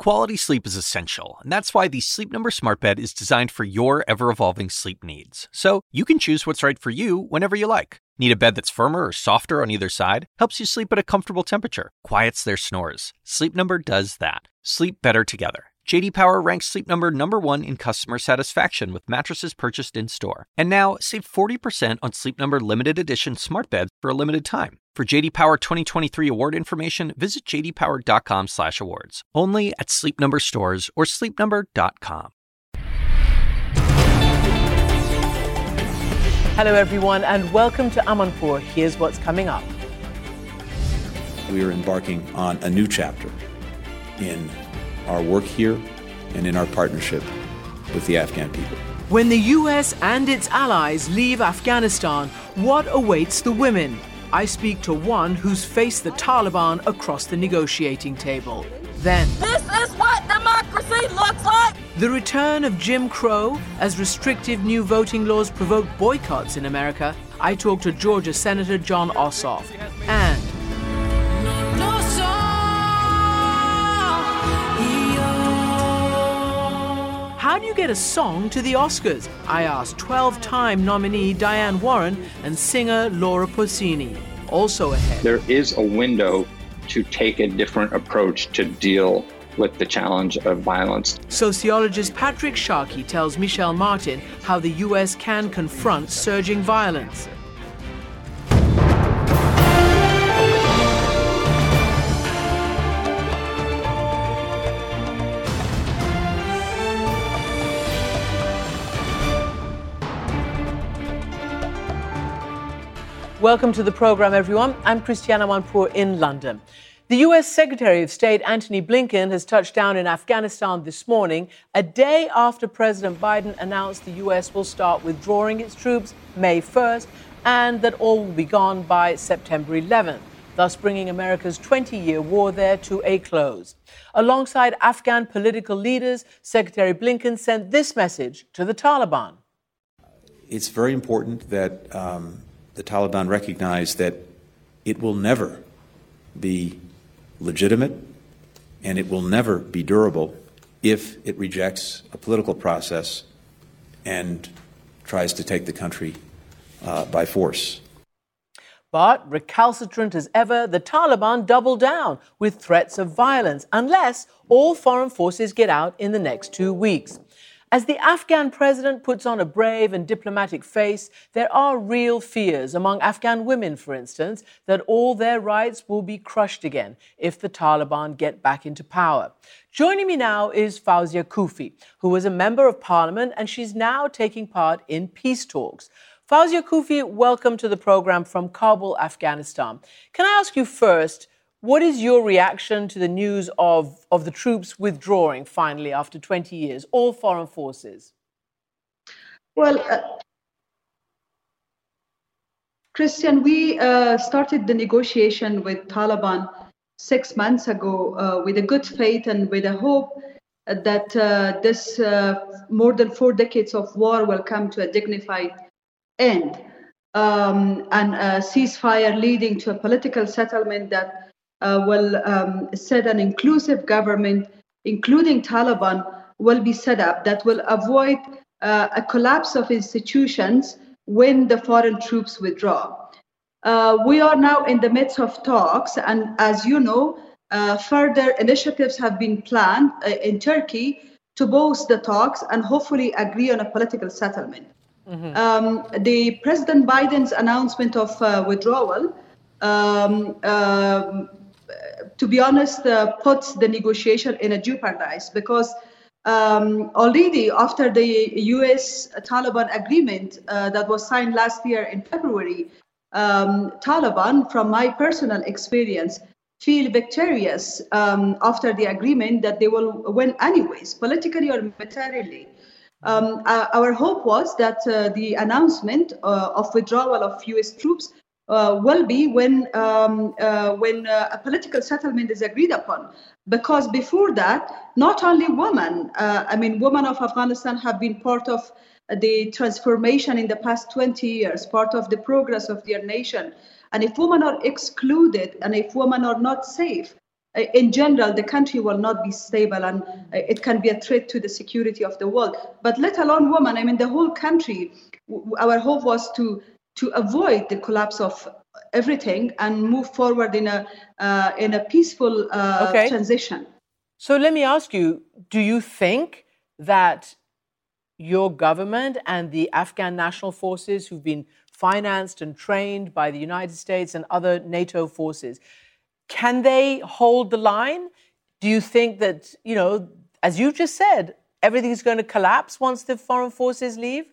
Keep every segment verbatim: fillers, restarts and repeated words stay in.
Quality sleep is essential, and that's why the Sleep Number Smart Bed is designed for your ever-evolving sleep needs. So you can choose what's right for you whenever you like. Need a bed that's firmer or softer on either side? Helps you sleep at a comfortable temperature. Quiets their snores. Sleep Number does that. Sleep better together. J D Power ranks Sleep Number number one in customer satisfaction with mattresses purchased in-store. And now, save forty percent on Sleep Number limited edition smart beds for a limited time. For J D Power twenty twenty-three award information, visit j d power dot com slash awards. Only at Sleep Number stores or sleep number dot com. Hello, everyone, and welcome to Amanpour. Here's what's coming up. We are embarking on a new chapter in our work here and in our partnership with the Afghan people. When the U S and its allies leave Afghanistan, what awaits the women? I speak to one who's faced the Taliban across the negotiating table. Then, this is what democracy looks like! The return of Jim Crow as restrictive new voting laws provoke boycotts in America. I talked to Georgia Senator Jon Ossoff. And how do you get a song to the Oscars? I asked twelve-time nominee Diane Warren and singer Laura Pausini. Also ahead, there is a window to take a different approach to deal with the challenge of violence. Sociologist Patrick Sharkey tells Michelle Martin how the U S can confront surging violence. Welcome to the program, everyone. I'm Christiana Amanpour in London. The U S Secretary of State Antony Blinken has touched down in Afghanistan this morning, a day after President Biden announced the U S will start withdrawing its troops May first and that all will be gone by September eleventh, thus bringing America's twenty-year war there to a close. Alongside Afghan political leaders, Secretary Blinken sent this message to the Taliban. It's very important that um, the Taliban recognize that it will never be legitimate and it will never be durable if it rejects a political process and tries to take the country uh, by force. But recalcitrant as ever, the Taliban double down with threats of violence unless all foreign forces get out in the next two weeks. As the Afghan president puts on a brave and diplomatic face, there are real fears among Afghan women, for instance, that all their rights will be crushed again if the Taliban get back into power. Joining me now is Fawzia Koofi, who was a member of parliament, and she's now taking part in peace talks. Fawzia Koofi, welcome to the program from Kabul, Afghanistan. Can I ask you first, what is your reaction to the news of, of the troops withdrawing finally after twenty years, all foreign forces? Well, uh, Christian, we uh, started the negotiation with Taliban six months ago uh, with a good faith and with a hope that uh, this uh, more than four decades of war will come to a dignified end um, and a ceasefire leading to a political settlement that Uh, will um, set an inclusive government, including Taliban, will be set up that will avoid uh, a collapse of institutions when the foreign troops withdraw. Uh, we are now in the midst of talks, and as you know, uh, further initiatives have been planned uh, in Turkey to boost the talks and hopefully agree on a political settlement. Mm-hmm. Um, the President Biden's announcement of uh, withdrawal um, uh, to be honest, uh, puts the negotiation in a jeopardize because um, already after the U S Taliban agreement uh, that was signed last year in February, um, Taliban, from my personal experience, feel victorious um, after the agreement that they will win anyways, politically or militarily. Um, uh, our hope was that uh, the announcement uh, of withdrawal of U S troops Uh, will be when um, uh, when uh, a political settlement is agreed upon. Because before that, not only women, uh, I mean, women of Afghanistan have been part of the transformation in the past twenty years, part of the progress of their nation. And if women are excluded and if women are not safe, in general, the country will not be stable and it can be a threat to the security of the world. But let alone women, I mean, the whole country, our hope was to, to avoid the collapse of everything and move forward in a, uh, in a peaceful uh, okay. transition. So let me ask you, do you think that your government and the Afghan National Forces, who've been financed and trained by the United States and other NATO forces, can they hold the line? Do you think that, you know, as you just said, everything's going to collapse once the foreign forces leave?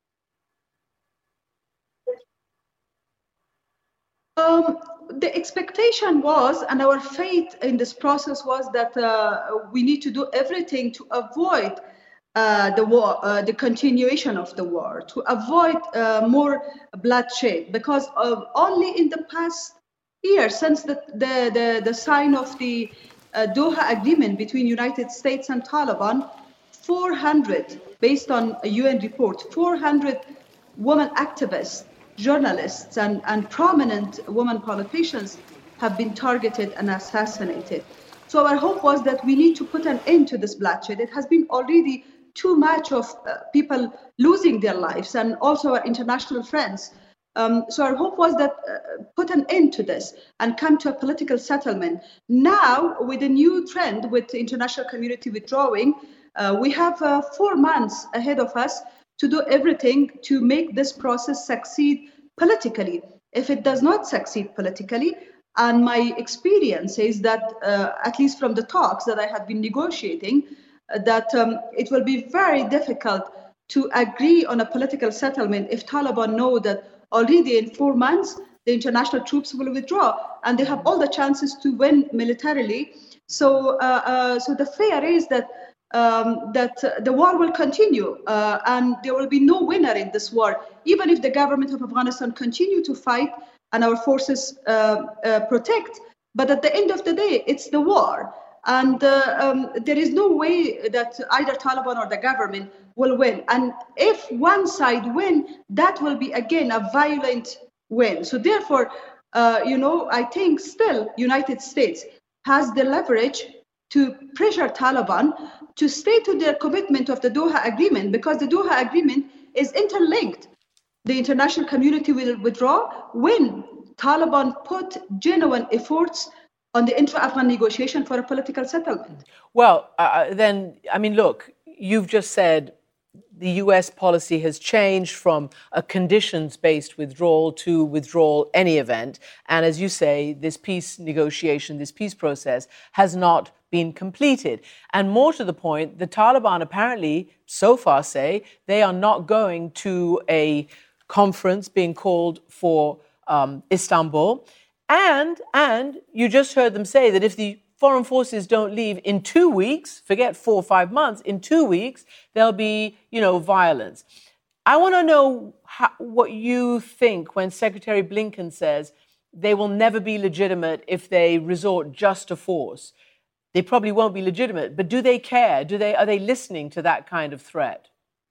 Um, the expectation was, and our faith in this process was that uh, we need to do everything to avoid uh, the war, uh, the continuation of the war, to avoid uh, more bloodshed, because uh, only in the past year, since the, the, the, the sign of the uh, Doha Agreement between United States and Taliban, four hundred, based on a U N report, four hundred women activists, journalists, and, and prominent women politicians have been targeted and assassinated. So our hope was that we need to put an end to this bloodshed. It has been already too much of uh, people losing their lives, and also our international friends. Um, so our hope was that uh, put an end to this and come to a political settlement. Now, with a new trend, with the international community withdrawing, uh, we have uh, four months ahead of us to do everything to make this process succeed politically. If it does not succeed politically, and my experience is that, uh, at least from the talks that I have been negotiating, uh, that um, it will be very difficult to agree on a political settlement if Taliban know that already in four months, the international troops will withdraw, and they have all the chances to win militarily. So, uh, uh, so the fear is that um, that uh, the war will continue, uh, and there will be no winner in this war, even if the government of Afghanistan continue to fight and our forces uh, uh, protect. But at the end of the day, it's the war, and uh, um, there is no way that either Taliban or the government will win. And if one side win, that will be again a violent win. So therefore, uh, you know, I think still United States has the leverage to pressure Taliban to stay to their commitment of the Doha Agreement, because the Doha Agreement is interlinked. The international community will withdraw when Taliban put genuine efforts on the intra-Afghan negotiation for a political settlement. Well, uh, then, I mean, look, you've just said the U S policy has changed from a conditions-based withdrawal to withdrawal any event. And as you say, this peace negotiation, this peace process has not been completed. And more to the point, the Taliban apparently so far say they are not going to a conference being called for um, Istanbul. And, and you just heard them say that if the foreign forces don't leave in two weeks, forget four or five months, in two weeks, there'll be, you know, violence. I want to know how, what you think when Secretary Blinken says they will never be legitimate if they resort just to force. They probably won't be legitimate, but do they care? Do they, are they listening to that kind of threat?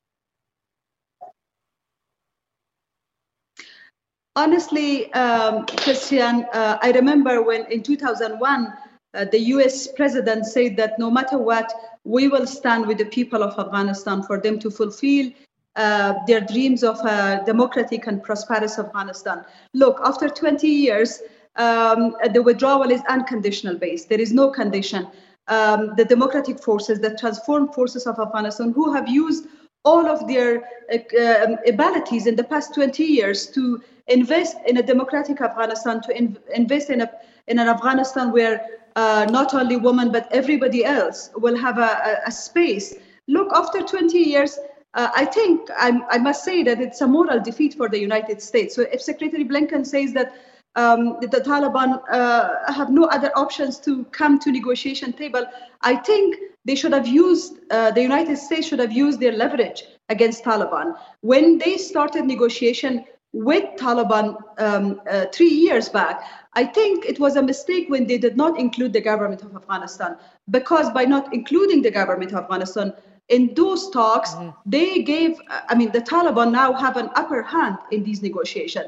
Honestly, um, Christian, uh, I remember when in two thousand one, uh, the U S president said that no matter what, we will stand with the people of Afghanistan for them to fulfill uh, their dreams of a democratic and prosperous Afghanistan. Look, after twenty years, um, the withdrawal is unconditional based. There is no condition. Um, the democratic forces, the transformed forces of Afghanistan, who have used all of their uh, um, abilities in the past twenty years to invest in a democratic Afghanistan, to in, invest in, a, in an Afghanistan where uh, not only women, but everybody else will have a, a, a space. Look, after twenty years, uh, I think I, I must say that it's a moral defeat for the United States. So if Secretary Blinken says that um, the Taliban uh, have no other options to come to negotiation table, I think they should have used, uh, the United States should have used their leverage against Taliban. When they started negotiation with Taliban um, uh, three years back, I think it was a mistake when they did not include the government of Afghanistan, because by not including the government of Afghanistan in those talks, mm-hmm. they gave, I mean, the Taliban now have an upper hand in these negotiations.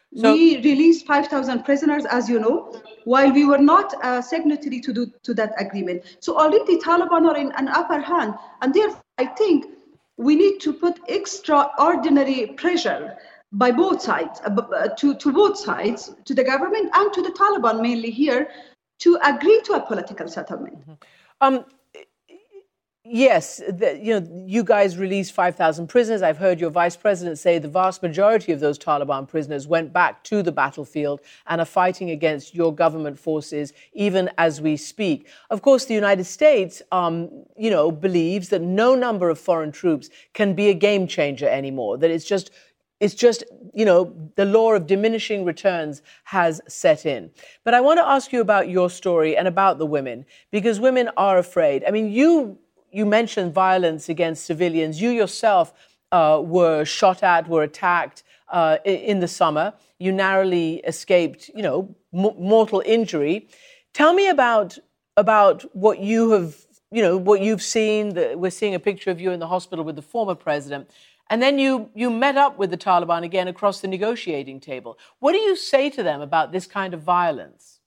So, we released five thousand prisoners, as you know, while we were not uh, signatory to do to that agreement. So already Taliban are in an upper hand, and therefore I think we need to put extraordinary pressure by both sides, uh, to, to both sides, to the government and to the Taliban mainly here, to agree to a political settlement. Mm-hmm. Um, yes, the, you know, you guys released five thousand prisoners. I've heard your vice president say the vast majority of those Taliban prisoners went back to the battlefield and are fighting against your government forces even as we speak. Of course, the United States, um, you know, believes that no number of foreign troops can be a game changer anymore, that it's just It's just, you know, the law of diminishing returns has set in. But I want to ask you about your story and about the women, because women are afraid. I mean, you you mentioned violence against civilians. You yourself uh, were shot at, were attacked uh, in the summer. You narrowly escaped, you know, m- mortal injury. Tell me about about what you have, you know, what you've seen. The, we're seeing a picture of you in the hospital with the former president. And then you, you met up with the Taliban again across the negotiating table. What do you say to them about this kind of violence?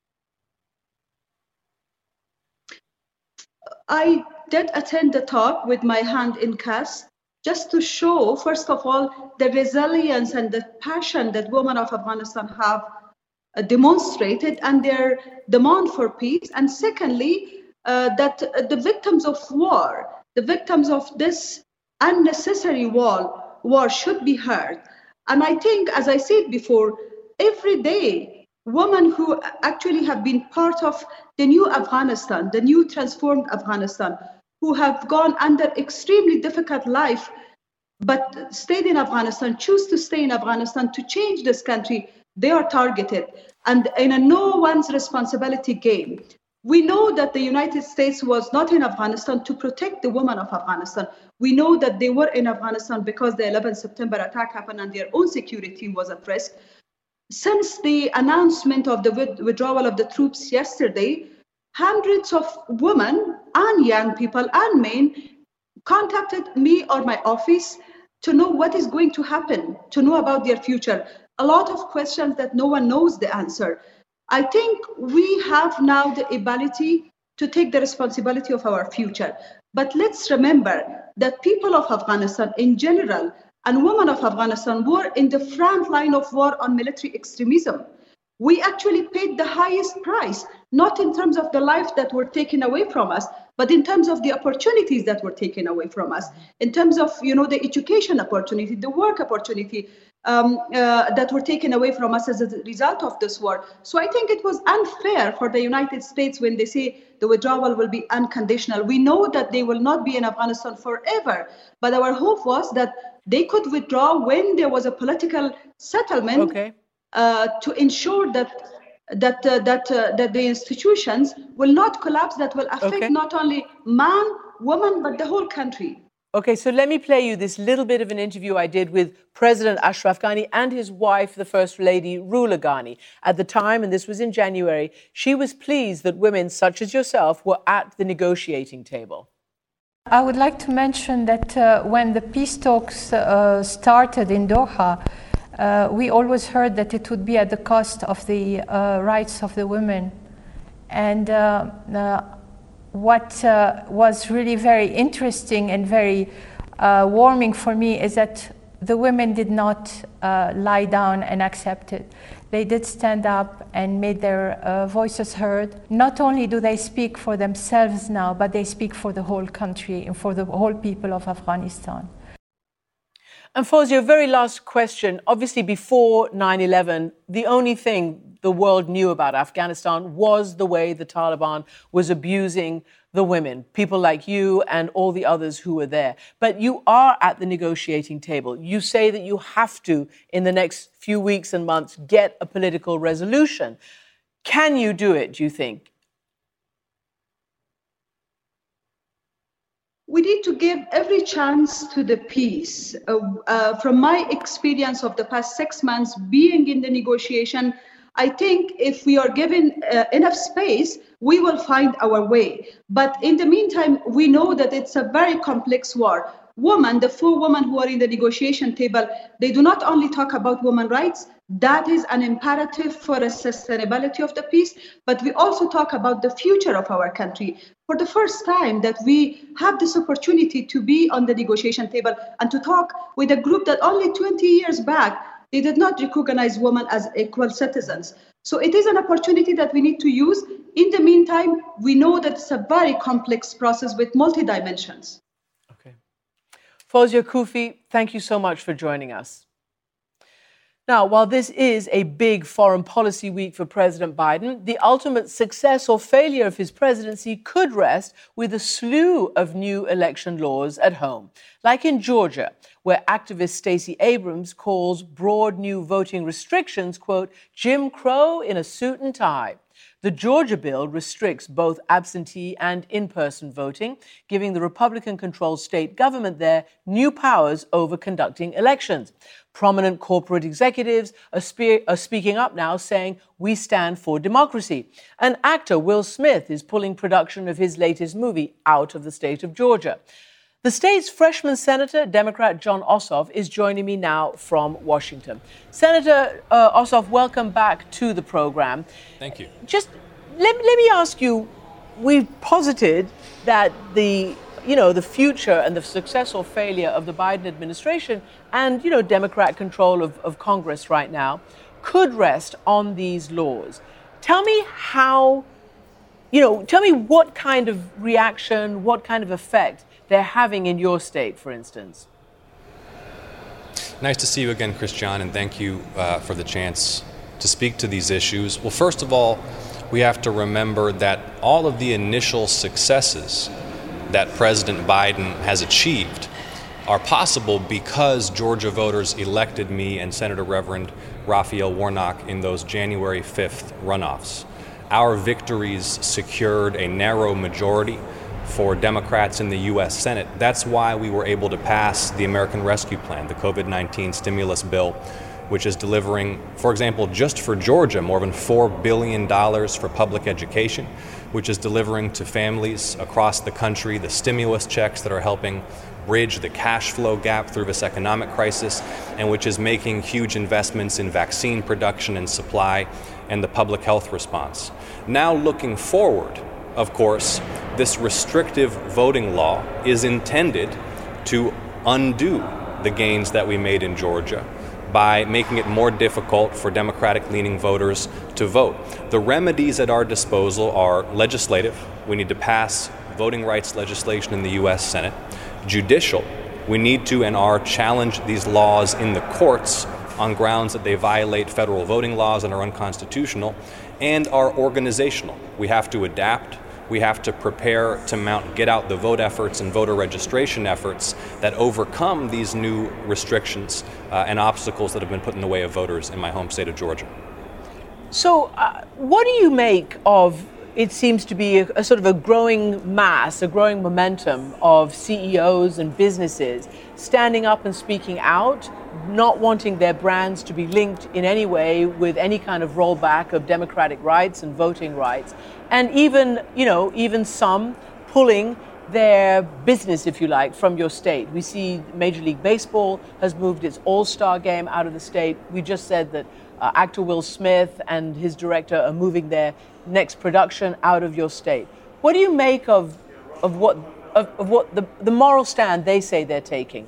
I did attend the talk with my hand in cast, just to show, first of all, the resilience and the passion that women of Afghanistan have uh, demonstrated and their demand for peace. And secondly, uh, that uh, the victims of war, the victims of this unnecessary war, war should be heard. And I think, as I said before, every day, women who actually have been part of the new Afghanistan, the new transformed Afghanistan, who have gone under extremely difficult life, but stayed in Afghanistan, choose to stay in Afghanistan to change this country, they are targeted. And in a no one's responsibility game. We know that the United States was not in Afghanistan to protect the women of Afghanistan. We know that they were in Afghanistan because the eleventh September attack happened and their own security was at risk. Since the announcement of the withdrawal of the troops yesterday, hundreds of women and young people and men contacted me or my office to know what is going to happen, to know about their future. A lot of questions that no one knows the answer. I think we have now the ability to take the responsibility of our future. But let's remember that people of Afghanistan in general and women of Afghanistan were in the front line of war on military extremism. We actually paid the highest price, not in terms of the life that were taken away from us, but in terms of the opportunities that were taken away from us, in terms of, you know, the education opportunity, the work opportunity, Um, uh, that were taken away from us as a result of this war. So I think it was unfair for the United States when they say the withdrawal will be unconditional. We know that they will not be in Afghanistan forever, but our hope was that they could withdraw when there was a political settlement okay. uh, to ensure that that uh, that uh, that the institutions will not collapse, that will affect okay. not only man, woman, but the whole country. Okay, so let me play you this little bit of an interview I did with President Ashraf Ghani and his wife, the First Lady, Rula Ghani. At the time, and this was in January, she was pleased that women such as yourself were at the negotiating table. I would like to mention that uh, when the peace talks uh, started in Doha, uh, we always heard that it would be at the cost of the uh, rights of the women. And uh, uh, What uh, was really very interesting and very uh, warming for me is that the women did not uh, lie down and accept it. They did stand up and made their uh, voices heard. Not only do they speak for themselves now, but they speak for the whole country and for the whole people of Afghanistan. And Fawzia, very last question. Obviously, before nine eleven, the only thing the world knew about Afghanistan was the way the Taliban was abusing the women, people like you and all the others who were there. But you are at the negotiating table. You say that you have to, in the next few weeks and months, get a political resolution. Can you do it, do you think? We need to give every chance to the peace. Uh, uh, from my experience of the past six months being in the negotiation, I think if we are given uh, enough space, we will find our way. But in the meantime, we know that it's a very complex war. Women, the four women who are in the negotiation table, they do not only talk about women's rights, That is an imperative for the sustainability of the peace, but we also talk about the future of our country. For the first time that we have this opportunity to be on the negotiation table and to talk with a group that only twenty years back, they did not recognize women as equal citizens. So it is an opportunity that we need to use. In the meantime, we know that it's a very complex process with multi-dimensions. Okay. Fawzia Koofi, thank you so much for joining us. Now, while this is a big foreign policy week for President Biden, the ultimate success or failure of his presidency could rest with a slew of new election laws at home, like in Georgia, where activist Stacey Abrams calls broad new voting restrictions, quote, Jim Crow in a suit and tie. The Georgia bill restricts both absentee and in-person voting, giving the Republican-controlled state government there new powers over conducting elections. Prominent corporate executives are, spe- are speaking up now, saying, we stand for democracy. And actor Will Smith is pulling production of his latest movie out of the state of Georgia. The state's freshman senator, Democrat Jon Ossoff, is joining me now from Washington. Senator uh, Ossoff, welcome back to the program. Thank you. Just let, let me ask you, we've posited that the, you know, the future and the success or failure of the Biden administration and, you know, Democrat control of, of Congress right now could rest on these laws. Tell me how, you know, tell me what kind of reaction, what kind of effect they're having in your state, for instance. Nice to see you again, Christiane, and thank you uh, for the chance to speak to these issues. Well, first of all, we have to remember that all of the initial successes that President Biden has achieved are possible because Georgia voters elected me and Senator Reverend Raphael Warnock in those January fifth runoffs. Our victories secured a narrow majority for Democrats in the U S Senate. That's why we were able to pass the American Rescue Plan, the COVID nineteen stimulus bill, which is delivering, for example, just for Georgia, more than four billion dollars for public education, which is delivering to families across the country the stimulus checks that are helping bridge the cash flow gap through this economic crisis, and which is making huge investments in vaccine production and supply and the public health response. Now looking forward, of course, this restrictive voting law is intended to undo the gains that we made in Georgia by making it more difficult for Democratic-leaning voters to vote. The remedies at our disposal are legislative. We need to pass voting rights legislation in the U S Senate. Judicial. We need to and are challenge these laws in the courts on grounds that they violate federal voting laws and are unconstitutional, and are organizational. We have to adapt. We have to prepare to mount get-out-the-vote efforts and voter registration efforts that overcome these new restrictions uh, and obstacles that have been put in the way of voters in my home state of Georgia. So uh, what do you make of, it seems to be a, a sort of a growing mass, a growing momentum of C E Os and businesses standing up and speaking out, not wanting their brands to be linked in any way with any kind of rollback of democratic rights and voting rights, and even, you know, even some pulling their business, if you like, from your state. We see Major League Baseball has moved its All-Star game out of the state. We just said that uh, actor Will Smith and his director are moving their next production out of your state. What do you make of of what of, of what the, the moral stand they say they're taking?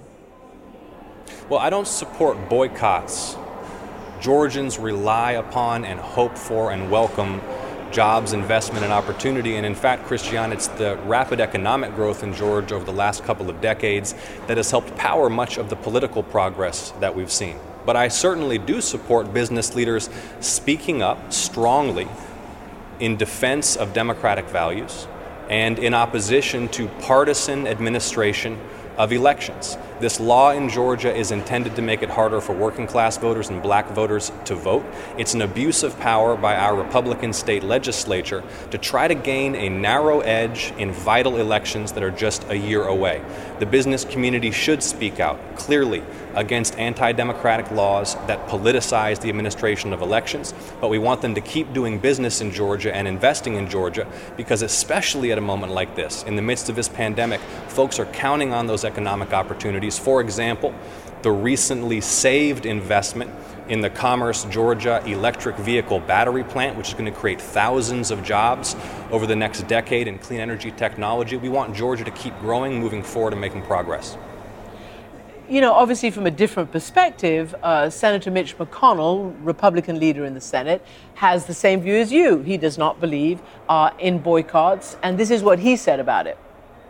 Well, I don't support boycotts. Georgians rely upon and hope for and welcome jobs, investment, and opportunity. And in fact, Christiane, it's the rapid economic growth in Georgia over the last couple of decades that has helped power much of the political progress that we've seen. But I certainly do support business leaders speaking up strongly in defense of democratic values and in opposition to partisan administration of elections. This law in Georgia is intended to make it harder for working class voters and black voters to vote. It's an abuse of power by our Republican state legislature to try to gain a narrow edge in vital elections that are just a year away. The business community should speak out clearly against anti-democratic laws that politicize the administration of elections, but we want them to keep doing business in Georgia and investing in Georgia because, especially at a moment like this, in the midst of this pandemic, folks are counting on those those economic opportunities. For example, the recently saved investment in the Commerce, Georgia electric vehicle battery plant, which is going to create thousands of jobs over the next decade in clean energy technology. We want Georgia to keep growing, moving forward, and making progress. You know, obviously from a different perspective, uh, Senator Mitch McConnell, Republican leader in the Senate, has the same view as you. He does not believe uh, in boycotts, and this is what he said about it.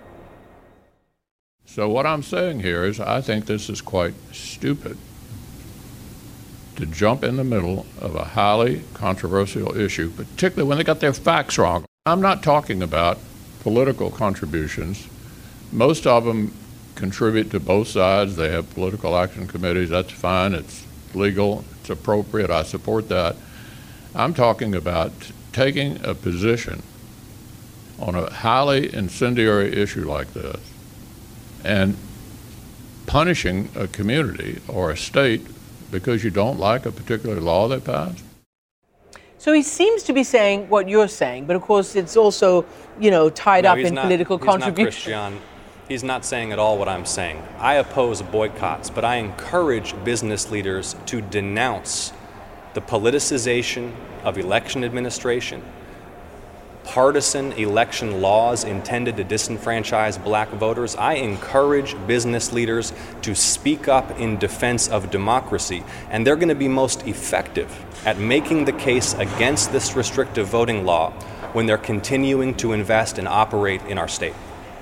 So what I'm saying here is I think this is quite stupid to jump in the middle of a highly controversial issue, particularly when they got their facts wrong. I'm not talking about political contributions. Most of them contribute to both sides. They have political action committees. That's fine. It's legal. It's appropriate. I support that. I'm talking about taking a position on a highly incendiary issue like this and punishing a community or a state because you don't like a particular law they passed. So he seems to be saying what you're saying, but of course it's also, you know, tied no, up in not, political he's contribution. Not Christian. He's not saying at all what I'm saying. I oppose boycotts, but I encourage business leaders to denounce the politicization of election administration, partisan election laws intended to disenfranchise black voters. I encourage business leaders to speak up in defense of democracy, and they're going to be most effective at making the case against this restrictive voting law when they're continuing to invest and operate in our state.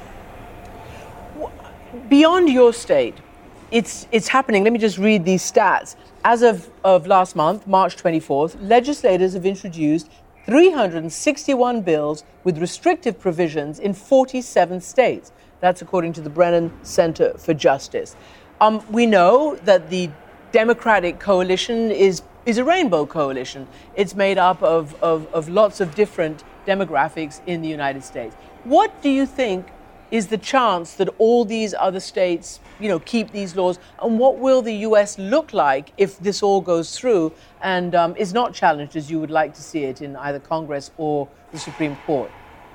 Beyond your state, it's it's happening. Let me just read these stats. As of, of last month, March twenty-fourth, legislators have introduced three hundred sixty-one bills with restrictive provisions in forty-seven states. That's according to the Brennan Center for Justice. Um, we know that the Democratic coalition is, is a rainbow coalition. It's made up of, of, of lots of different demographics in the United States. What do you think is the chance that all these other states, you know, keep these laws? And what will the U S look like if this all goes through and um, is not challenged as you would like to see it in either Congress or the Supreme Court?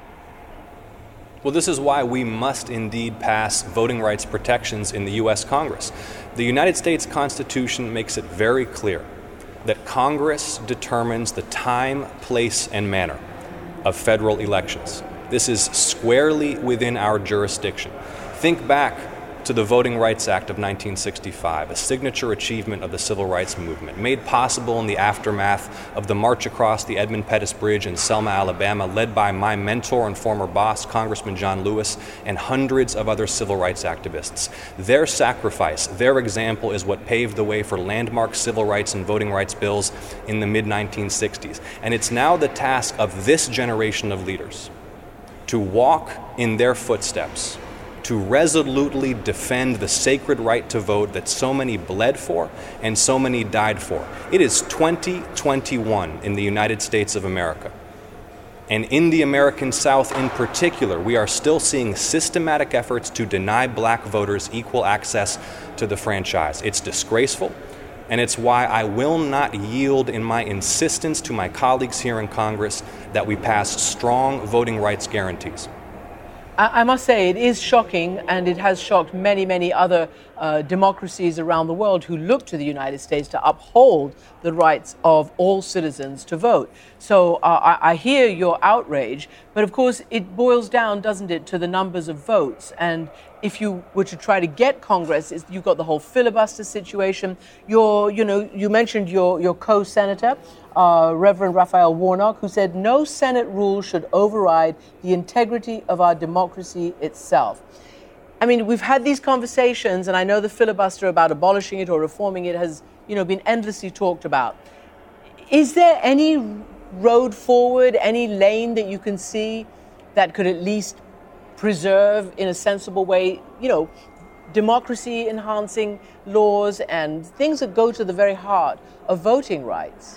Well, this is why we must indeed pass voting rights protections in the U S Congress. The United States Constitution makes it very clear that Congress determines the time, place, and manner of federal elections. This is squarely within our jurisdiction. Think back to the Voting Rights Act of nineteen sixty-five, a signature achievement of the civil rights movement, made possible in the aftermath of the March Across the Edmund Pettus Bridge in Selma, Alabama, led by my mentor and former boss, Congressman John Lewis, and hundreds of other civil rights activists. Their sacrifice, their example is what paved the way for landmark civil rights and voting rights bills in the mid nineteen sixties. And it's now the task of this generation of leaders to walk in their footsteps, to resolutely defend the sacred right to vote that so many bled for and so many died for. It is twenty twenty-one in the United States of America. And in the American South in particular, we are still seeing systematic efforts to deny black voters equal access to the franchise. It's disgraceful, and it's why I will not yield in my insistence to my colleagues here in Congress that we pass strong voting rights guarantees. I must say it is shocking, and it has shocked many, many other uh, democracies around the world who look to the United States to uphold the rights of all citizens to vote. So uh, I, I hear your outrage, but of course it boils down, doesn't it, to the numbers of votes. And if you were to try to get Congress, it's, you've got the whole filibuster situation. Your, you know, you mentioned your, your co-senator, Uh, Reverend Raphael Warnock, who said no Senate rule should override the integrity of our democracy itself. I mean, we've had these conversations, and I know the filibuster about abolishing it or reforming it has, you know, been endlessly talked about. Is there any road forward, any lane that you can see that could at least preserve in a sensible way, you know, democracy enhancing laws and things that go to the very heart of voting rights?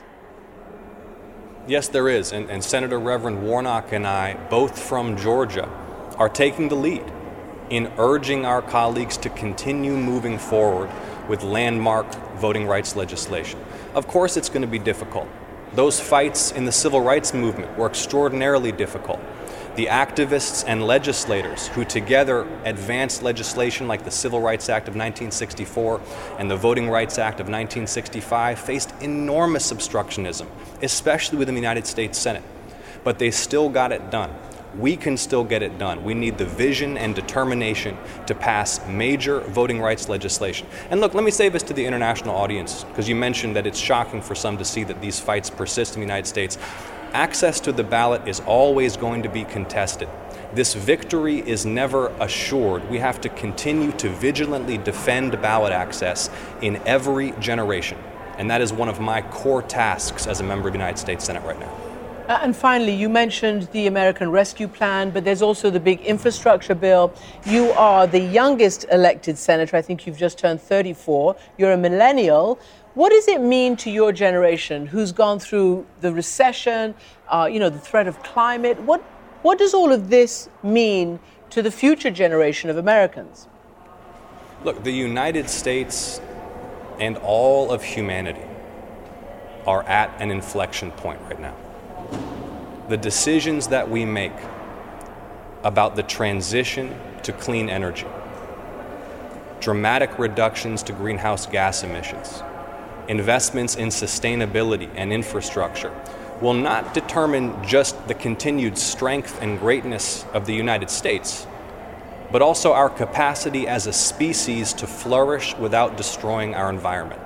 Yes, there is, and, and Senator Reverend Warnock and I, both from Georgia, are taking the lead in urging our colleagues to continue moving forward with landmark voting rights legislation. Of course it's going to be difficult. Those fights in the civil rights movement were extraordinarily difficult. the activists and legislators who together advanced legislation like the Civil Rights Act of nineteen sixty-four and the Voting Rights Act of nineteen sixty-five faced enormous obstructionism, especially within the United States Senate. But they still got it done. We can still get it done. We need the vision and determination to pass major voting rights legislation. And look, let me say this to the international audience, because you mentioned that it's shocking for some to see that these fights persist in the United States. Access to the ballot is always going to be contested. This victory is never assured. We have to continue to vigilantly defend ballot access in every generation. And that is one of my core tasks as a member of the United States Senate right now. Uh, and finally, you mentioned the American Rescue Plan, but there's also the big infrastructure bill. You are the youngest elected senator. I think you've just turned thirty-four. You're a millennial. What does it mean to your generation who's gone through the recession, uh, you know, the threat of climate? What, what does all of this mean to the future generation of Americans? Look, the United States and all of humanity are at an inflection point right now. The decisions that we make about the transition to clean energy, dramatic reductions to greenhouse gas emissions, investments in sustainability and infrastructure will not determine just the continued strength and greatness of the United States, but also our capacity as a species to flourish without destroying our environment.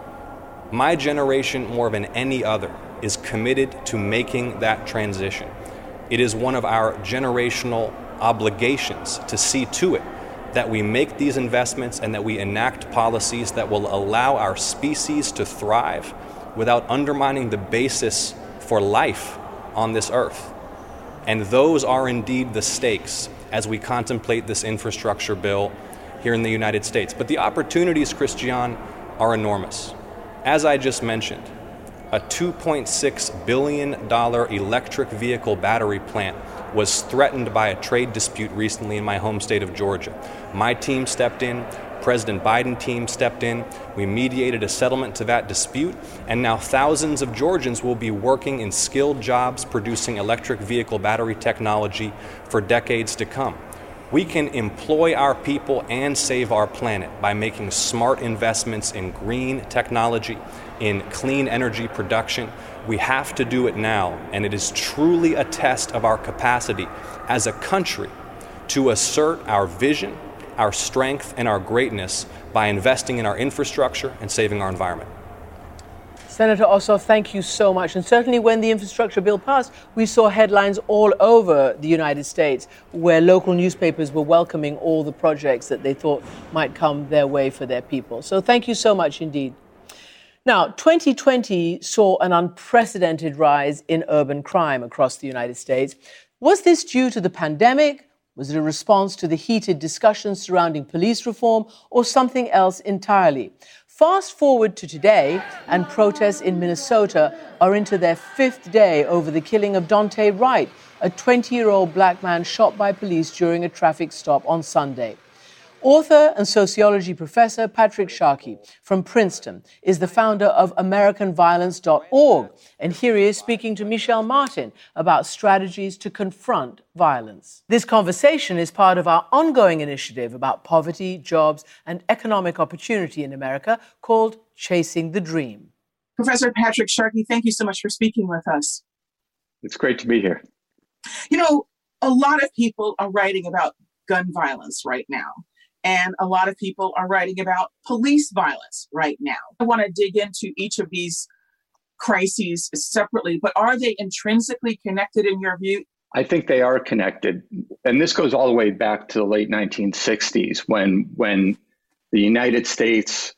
My generation, more than any other, is committed to making that transition. It is one of our generational obligations to see to it that we make these investments and that we enact policies that will allow our species to thrive without undermining the basis for life on this earth. And those are indeed the stakes as we contemplate this infrastructure bill here in the United States. But the opportunities, Christiane, are enormous. As I just mentioned, a two point six billion dollars electric vehicle battery plant was threatened by a trade dispute recently in my home state of Georgia. My team stepped in, President Biden's team stepped in, we mediated a settlement to that dispute, and now thousands of Georgians will be working in skilled jobs producing electric vehicle battery technology for decades to come. We can employ our people and save our planet by making smart investments in green technology, in clean energy production. We have to do it now, and it is truly a test of our capacity as a country to assert our vision, our strength, and our greatness by investing in our infrastructure and saving our environment. Senator Ossoff, thank you so much. And certainly when the infrastructure bill passed, we saw headlines all over the United States where local newspapers were welcoming all the projects that they thought might come their way for their people. So thank you so much indeed. Now, twenty twenty saw an unprecedented rise in urban crime across the United States. Was this due to the pandemic? Was it a response to the heated discussions surrounding police reform, or something else entirely? Fast forward to today, and protests in Minnesota are into their fifth day over the killing of Daunte Wright, a twenty-year-old black man shot by police during a traffic stop on Sunday. Author and sociology professor Patrick Sharkey from Princeton is the founder of American Violence dot org, and here he is speaking to Michelle Martin about strategies to confront violence. This conversation is part of our ongoing initiative about poverty, jobs, and economic opportunity in America called Chasing the Dream. Professor Patrick Sharkey, thank you so much for speaking with us. It's great to be here. You know, a lot of people are writing about gun violence right now. And a lot of people are writing about police violence right now. I want to dig into each of these crises separately, but are they intrinsically connected in your view? I think they are connected. And this goes all the way back to the late nineteen sixties when, when the United States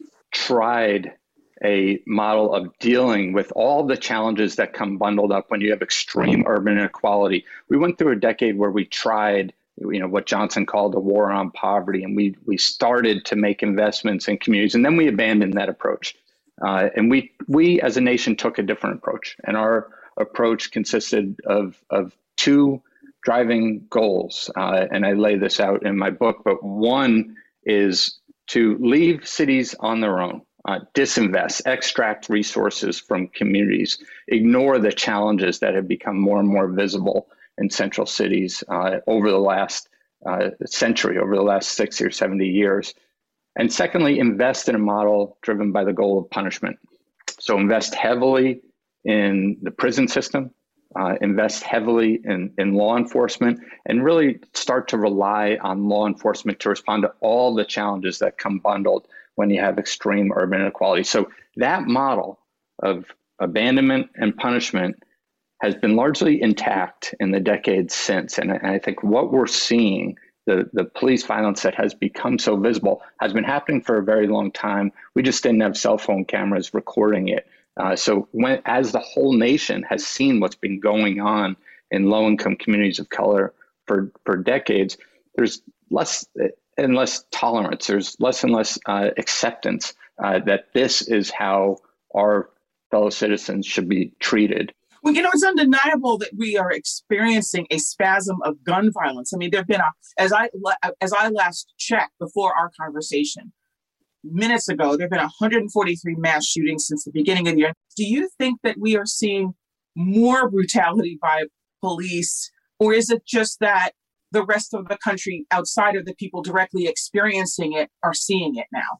tried a model of dealing with all the challenges that come bundled up when you have extreme urban inequality. We went through a decade where we tried you know, what Johnson called a war on poverty. And we we started to make investments in communities, and then we abandoned that approach. Uh, and we we as a nation took a different approach. And our approach consisted of, of two driving goals. Uh, and I lay this out in my book, but one is to leave cities on their own, uh, disinvest, extract resources from communities, ignore the challenges that have become more and more visible, in central cities uh, over the last uh, century, over the last sixty or seventy years. And secondly, invest in a model driven by the goal of punishment. So invest heavily in the prison system, uh, invest heavily in, in law enforcement, and really start to rely on law enforcement to respond to all the challenges that come bundled when you have extreme urban inequality. So that model of abandonment and punishment has been largely intact in the decades since. And I think what we're seeing, the, the police violence that has become so visible, has been happening for a very long time. We just didn't have cell phone cameras recording it. Uh, so when, as the whole nation has seen what's been going on in low-income communities of color for, for decades, there's less and less tolerance, there's less and less uh, acceptance uh, that this is how our fellow citizens should be treated. Well, you know, it's undeniable that we are experiencing a spasm of gun violence. I mean, there've been a, as I as I last checked before our conversation minutes ago, there've been one hundred forty-three mass shootings since the beginning of the year. Do you think that we are seeing more brutality by police, or is it just that the rest of the country, outside of the people directly experiencing it, are seeing it now?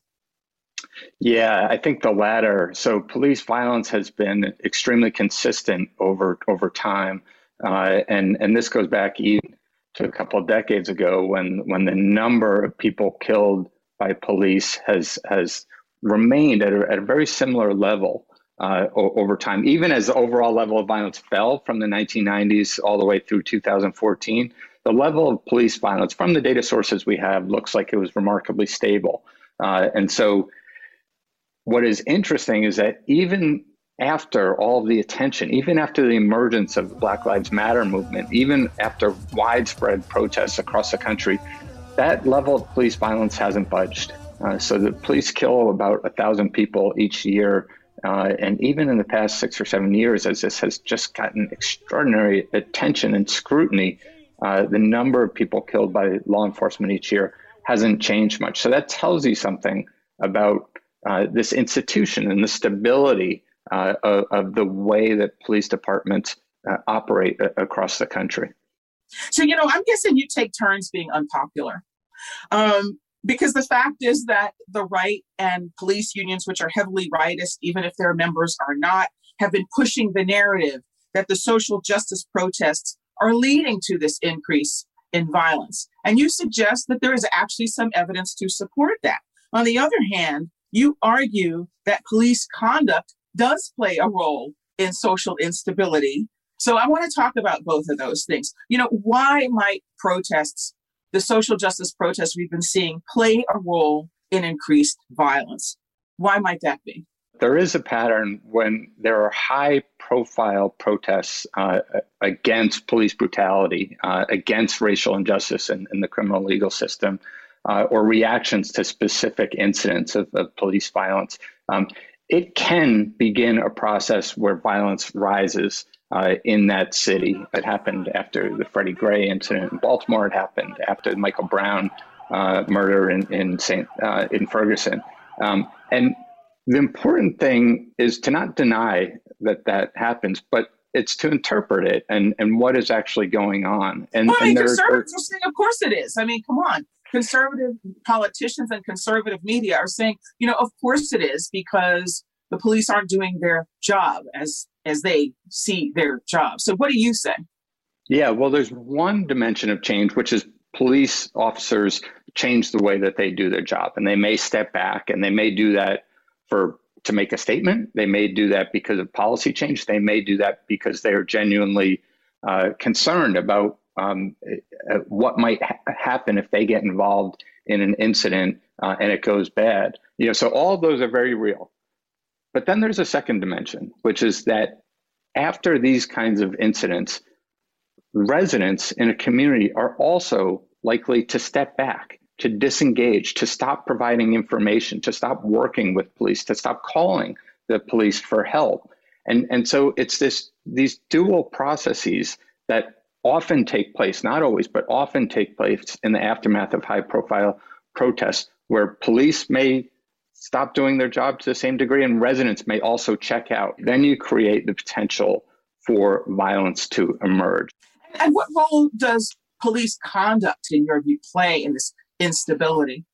Yeah, I think the latter. So police violence has been extremely consistent over over time. Uh, and, and this goes back even to a couple of decades ago when, when the number of people killed by police has has remained at a, at a very similar level uh, o- over time. Even as the overall level of violence fell from the nineteen nineties all the way through two thousand fourteen, the level of police violence from the data sources we have looks like it was remarkably stable. Uh, and so what is interesting is that even after all of the attention, even after the emergence of the Black Lives Matter movement, even after widespread protests across the country, that level of police violence hasn't budged. Uh, so the police kill about a thousand people each year. Uh, and even in the past six or seven years, as this has just gotten extraordinary attention and scrutiny, uh, the number of people killed by law enforcement each year hasn't changed much. So that tells you something about uh, this institution and the stability uh, of, of the way that police departments uh, operate a- across the country. So, you know, I'm guessing you take turns being unpopular. Um, because the fact is that the right and police unions, which are heavily rightist, even if their members are not, have been pushing the narrative that the social justice protests are leading to this increase in violence. And you suggest that there is actually some evidence to support that. On the other hand, you argue that police conduct does play a role in social instability. So I want to talk about both of those things. You know, why might protests, the social justice protests we've been seeing, play a role in increased violence? Why might that be? There is a pattern when there are high-profile protests uh, against police brutality, uh, against racial injustice in, in the criminal legal system, uh, or reactions to specific incidents of, of police violence. Um, it can begin a process where violence rises uh, in that city. It happened after the Freddie Gray incident in Baltimore. It happened after the Michael Brown uh, murder in in, Saint, uh, in Ferguson. Um, and the important thing is to not deny that that happens, but it's to interpret it and, and what is actually going on. And, well, I mean, and conservatives are saying, of course it is. I mean, come on. Conservative politicians and conservative media are saying, you know, of course it is, because the police aren't doing their job as as they see their job. So what do you say? Yeah, well, there's one dimension of change, which is police officers change the way that they do their job. And they may step back, and they may do that for to make a statement. They may do that because of policy change. They may do that because they are genuinely uh, concerned about um, what might ha- happen if they get involved in an incident uh, and it goes bad. You know, so all of those are very real. But then there's a second dimension, which is that after these kinds of incidents, residents in a community are also likely to step back, to disengage, to stop providing information, to stop working with police, to stop calling the police for help. And, and so it's this these dual processes that often take place, not always, but often take place in the aftermath of high-profile protests, where police may stop doing their job to the same degree and residents may also check out. Then you create the potential for violence to emerge. And what role does police conduct, in your view, play in this instability?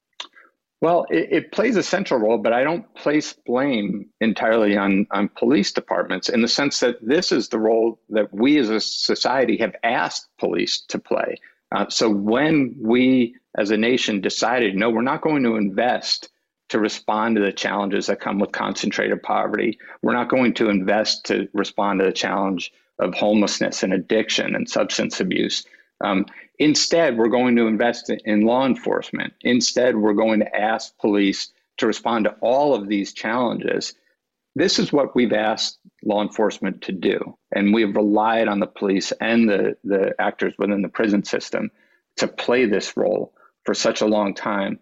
Well, it, it plays a central role, but I don't place blame entirely on, on police departments in the sense that this is the role that we as a society have asked police to play. Uh, so when we as a nation decided, no, we're not going to invest to respond to the challenges that come with concentrated poverty, we're not going to invest to respond to the challenge of homelessness and addiction and substance abuse. Um, instead, we're going to invest in law enforcement. Instead, we're going to ask police to respond to all of these challenges. This is what we've asked law enforcement to do. And we've relied on the police and the, the actors within the prison system to play this role for such a long time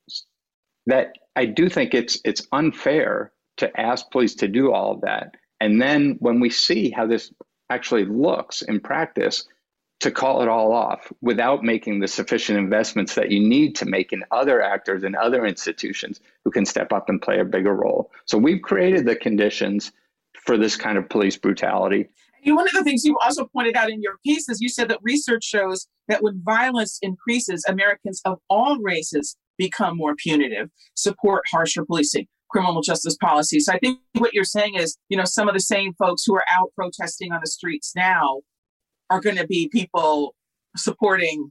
that I do think it's it's unfair to ask police to do all of that. And then when we see how this actually looks in practice, to call it all off without making the sufficient investments that you need to make in other actors and other institutions who can step up and play a bigger role. So we've created the conditions for this kind of police brutality. And one of the things you also pointed out in your piece is you said that research shows that when violence increases, Americans of all races become more punitive, support harsher policing, criminal justice policies. So I think what you're saying is, you know, some of the same folks who are out protesting on the streets now are going to be people supporting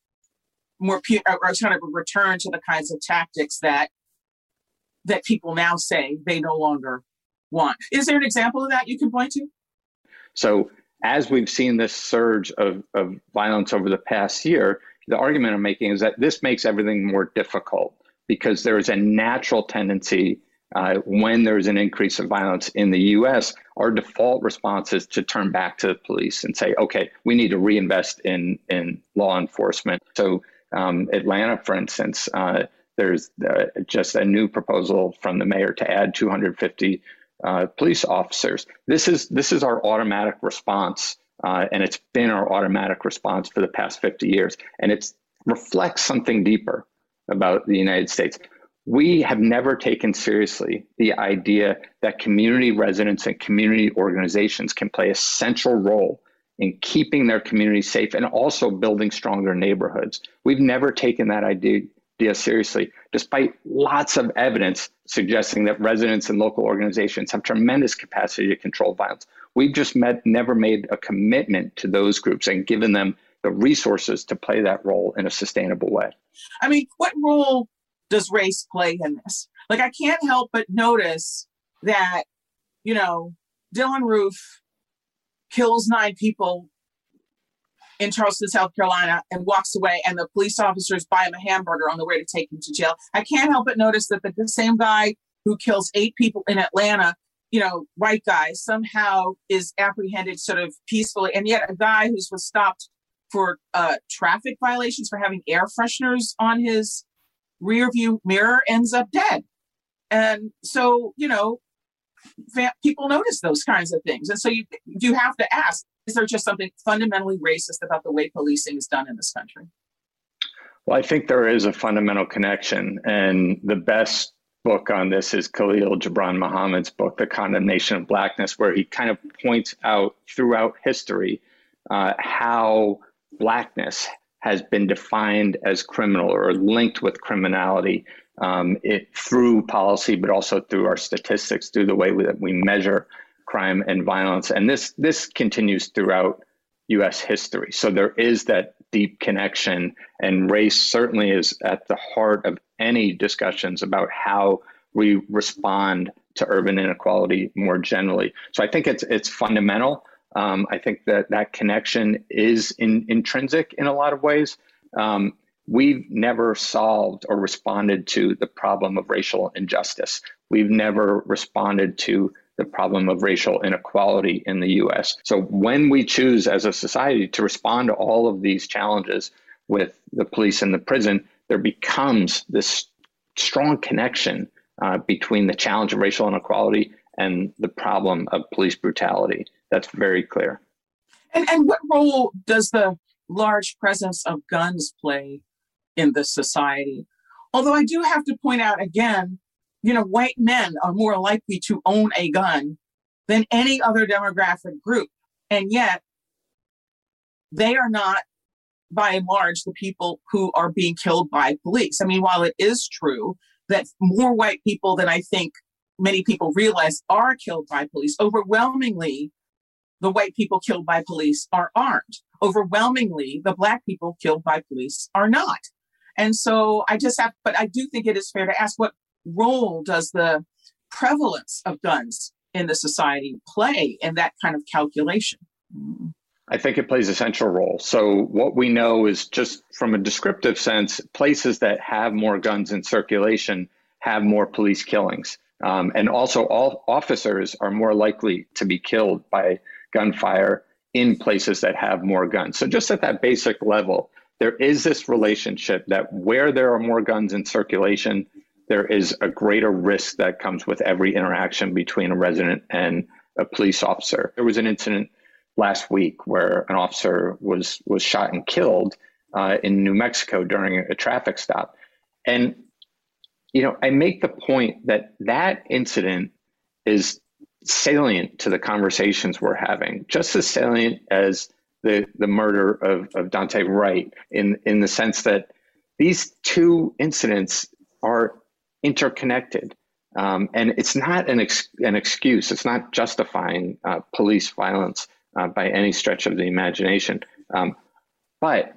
more pu- or kind of a return to the kinds of tactics that that people now say they no longer want. Is there an example of that you can point to? So as we've seen this surge of, of violence over the past year, the argument I'm making is that this makes everything more difficult because there is a natural tendency Uh, when there's an increase of violence in the U S, our default response is to turn back to the police and say, okay, we need to reinvest in, in law enforcement. So um, Atlanta, for instance, uh, there's uh, just a new proposal from the mayor to add two hundred fifty uh, police officers. This is, this is our automatic response, uh, and it's been our automatic response for the past fifty years. And it reflects something deeper about the United States. We have never taken seriously the idea that community residents and community organizations can play a central role in keeping their community safe and also building stronger neighborhoods. We've never taken that idea seriously, despite lots of evidence suggesting that residents and local organizations have tremendous capacity to control violence. We've just met, never made a commitment to those groups and given them the resources to play that role in a sustainable way. I mean, what role does race play in this? Like, I can't help but notice that, you know, Dylan Roof kills nine people in Charleston, South Carolina, and walks away, and the police officers buy him a hamburger on the way to take him to jail. I can't help but notice that the, the same guy who kills eight people in Atlanta, you know, white guy, somehow is apprehended sort of peacefully, and yet a guy who was stopped for uh, traffic violations for having air fresheners on his rear view mirror ends up dead. And so, you know, people notice those kinds of things. And so you you have to ask, is there just something fundamentally racist about the way policing is done in this country? Well, I think there is a fundamental connection. And the best book on this is Khalil Gibran Muhammad's book, The Condemnation of Blackness, where he kind of points out throughout history uh, how Blackness has been defined as criminal or linked with criminality um, it, through policy, but also through our statistics, through the way we, that we measure crime and violence. And this this continues throughout U S history. So there is that deep connection, and race certainly is at the heart of any discussions about how we respond to urban inequality more generally. So I think it's it's fundamental. Um, I think that that connection is in, intrinsic in a lot of ways. Um, we've never solved or responded to the problem of racial injustice. We've never responded to the problem of racial inequality in the U S. So when we choose as a society to respond to all of these challenges with the police and the prison, there becomes this strong connection uh, between the challenge of racial inequality and the problem of police brutality. That's very clear. And, and what role does the large presence of guns play in this society? Although I do have to point out again, you know, white men are more likely to own a gun than any other demographic group. And yet they are not, by and large, the people who are being killed by police. I mean, while it is true that more white people than I think many people realize are killed by police, overwhelmingly, the white people killed by police are armed. Overwhelmingly, the Black people killed by police are not. And so I just have, but I do think it is fair to ask, what role does the prevalence of guns in the society play in that kind of calculation? I think it plays a central role. So what we know is, just from a descriptive sense, places that have more guns in circulation have more police killings. Um, and also all officers are more likely to be killed by gunfire in places that have more guns. So just at that basic level, there is this relationship that where there are more guns in circulation, there is a greater risk that comes with every interaction between a resident and a police officer. There was an incident last week where an officer was was shot and killed uh, in New Mexico during a traffic stop. And, you know, I make the point that that incident is salient to the conversations we're having, just as salient as the, the murder of, of Daunte Wright, in, in the sense that these two incidents are interconnected. Um, and it's not an, ex- an excuse. It's not justifying uh, police violence uh, by any stretch of the imagination. Um, but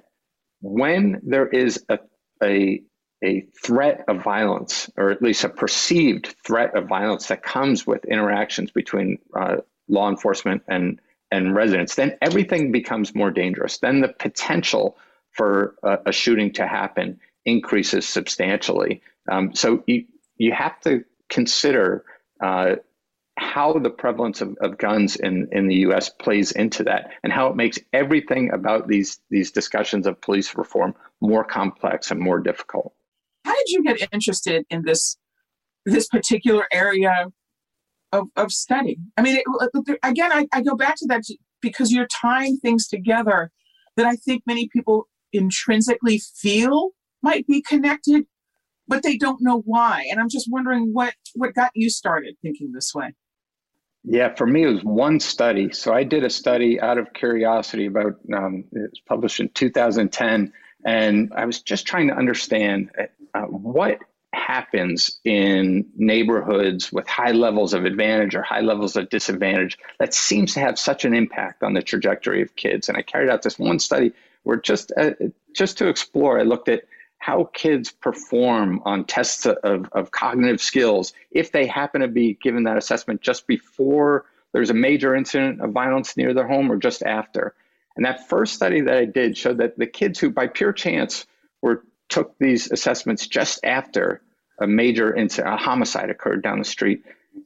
when there is a, a, a threat of violence, or at least a perceived threat of violence that comes with interactions between uh, law enforcement and, and residents, then everything becomes more dangerous. Then the potential for a, a shooting to happen increases substantially. Um, so you, you have to consider uh, how the prevalence of, of guns in, in the U S plays into that, and how it makes everything about these, these discussions of police reform more complex and more difficult. How did you get interested in this this particular area of, of study? I mean, it, again, I, I go back to that because you're tying things together that I think many people intrinsically feel might be connected, but they don't know why. And I'm just wondering what, what got you started thinking this way? Yeah, for me, it was one study. So I did a study out of curiosity about, um, it was published in two thousand ten, and I was just trying to understand uh, what happens in neighborhoods with high levels of advantage or high levels of disadvantage that seems to have such an impact on the trajectory of kids. And I carried out this one study where just, uh, just to explore, I looked at how kids perform on tests of, of cognitive skills if they happen to be given that assessment just before there's a major incident of violence near their home or just after. And that first study that I did showed that the kids who, by pure chance, were took these assessments just after a major incident, a homicide occurred down the street,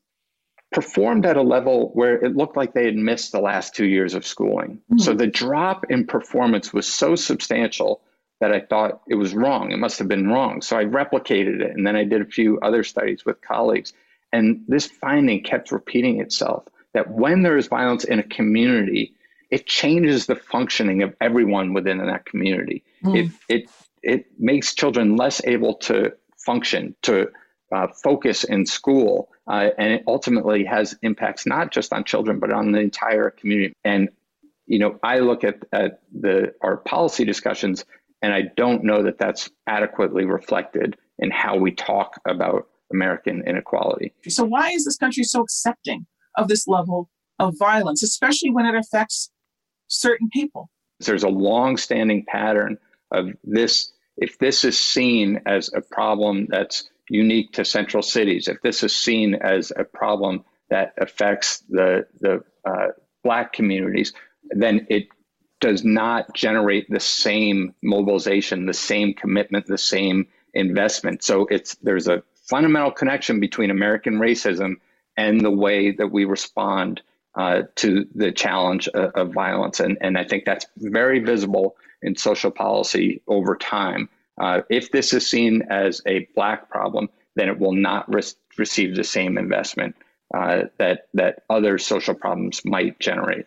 performed at a level where it looked like they had missed the last two years of schooling. Mm-hmm. So the drop in performance was so substantial that I thought it was wrong. It must have been wrong. So I replicated it. And then I did a few other studies with colleagues. And this finding kept repeating itself, that when there is violence in a community, it changes the functioning of everyone within that community. Mm. It, it, it makes children less able to function, to uh, focus in school. Uh, and it ultimately has impacts not just on children, but on the entire community. And, you know, I look at, at the our policy discussions, and I don't know that that's adequately reflected in how we talk about American inequality. So why is this country so accepting of this level of violence, especially when it affects certain people? There's a long-standing pattern of this. If this is seen as a problem that's unique to central cities, if this is seen as a problem that affects the, the uh, Black communities, then it does not generate the same mobilization, the same commitment, the same investment. So it's there's a fundamental connection between American racism and the way that we respond uh, to the challenge of, of violence. And, and I think that's very visible in social policy over time. Uh, if this is seen as a Black problem, then it will not re- receive the same investment uh, that that other social problems might generate.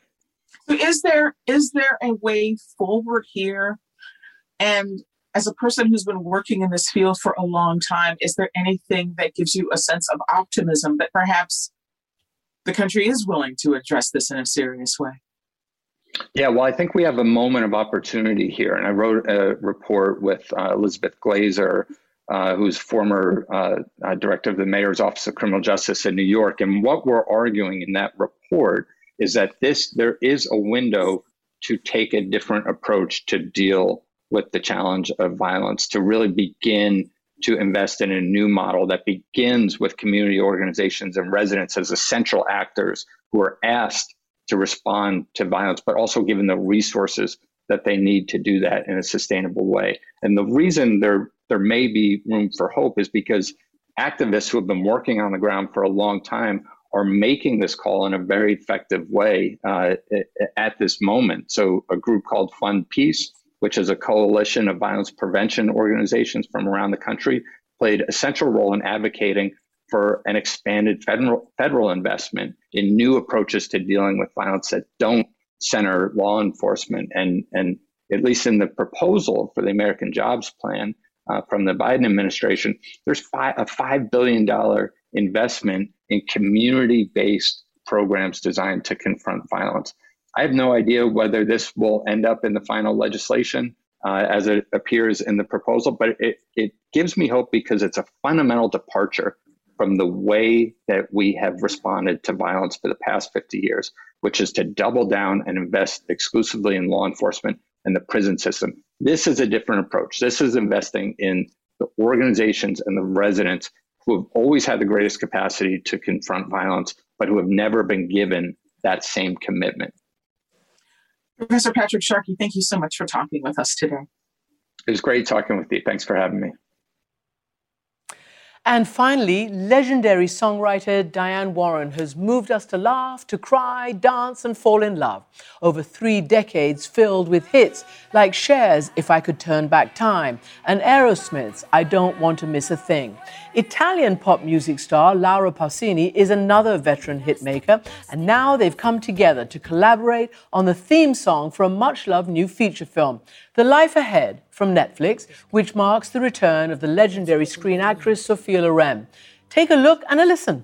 Is there is there a way forward here? And as a person who's been working in this field for a long time, is there anything that gives you a sense of optimism that perhaps the country is willing to address this in a serious way? Yeah, well, I think we have a moment of opportunity here. And I wrote a report with uh, Elizabeth Glazer, uh, who's former uh, uh, director of the Mayor's Office of Criminal Justice in New York. And what we're arguing in that report is that this there is a window to take a different approach to deal with the challenge of violence, to really begin to invest in a new model that begins with community organizations and residents as essential actors who are asked to respond to violence, but also given the resources that they need to do that in a sustainable way. And the reason there, there may be room for hope is because activists who have been working on the ground for a long time are making this call in a very effective way uh, at this moment. So a group called Fund Peace, which is a coalition of violence prevention organizations from around the country, played a central role in advocating for an expanded federal federal investment in new approaches to dealing with violence that don't center law enforcement. And, and at least in the proposal for the American Jobs Plan uh, from the Biden administration, there's five, a five billion dollars investment in community-based programs designed to confront violence. I have no idea whether this will end up in the final legislation uh, as it appears in the proposal, but it, it gives me hope because it's a fundamental departure from the way that we have responded to violence for the past fifty years, which is to double down and invest exclusively in law enforcement and the prison system. This is a different approach. This is investing in the organizations and the residents who have always had the greatest capacity to confront violence, but who have never been given that same commitment. Professor Patrick Sharkey, thank you so much for talking with us today. It was great talking with you. Thanks for having me. And finally, legendary songwriter Diane Warren has moved us to laugh, to cry, dance and fall in love over three decades filled with hits like Cher's If I Could Turn Back Time and Aerosmith's I Don't Want to Miss a Thing. Italian pop music star Laura Pausini is another veteran hitmaker, and now they've come together to collaborate on the theme song for a much-loved new feature film, The Life Ahead, from Netflix, which marks the return of the legendary screen actress Sophia Loren. Take a look and a listen.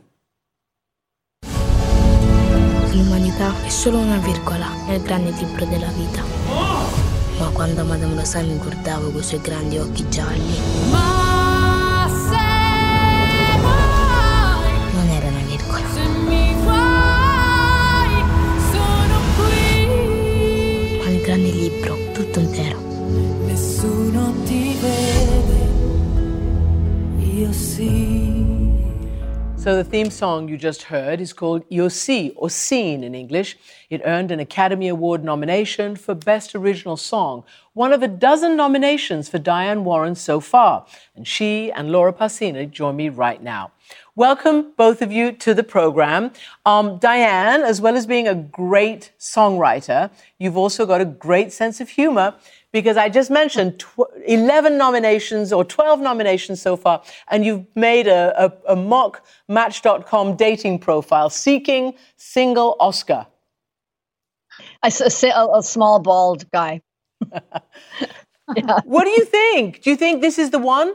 L'umanità è solo una virgola nel grande libro della vita. Ma quando Madame Rosa mi guardavo coi suoi grandi occhi gialli, ma se vuoi, non era una virgola. Se mi vuoi, sono qui. Ma il grande libro, tutto intero. Nessuno ti vede, io sì. So the theme song you just heard is called Io Sì, or Seen in English. It earned an Academy Award nomination for Best Original Song, one of a dozen nominations for Diane Warren so far. And she and Laura Pausini join me right now. Welcome, both of you, to the program. Um, Diane, as well as being a great songwriter, you've also got a great sense of humor, because I just mentioned tw- eleven nominations or twelve nominations so far, and you've made a, a, a mock Match dot com dating profile, seeking single Oscar. I a, a, a small bald guy. Yeah. What do you think? Do you think this is the one?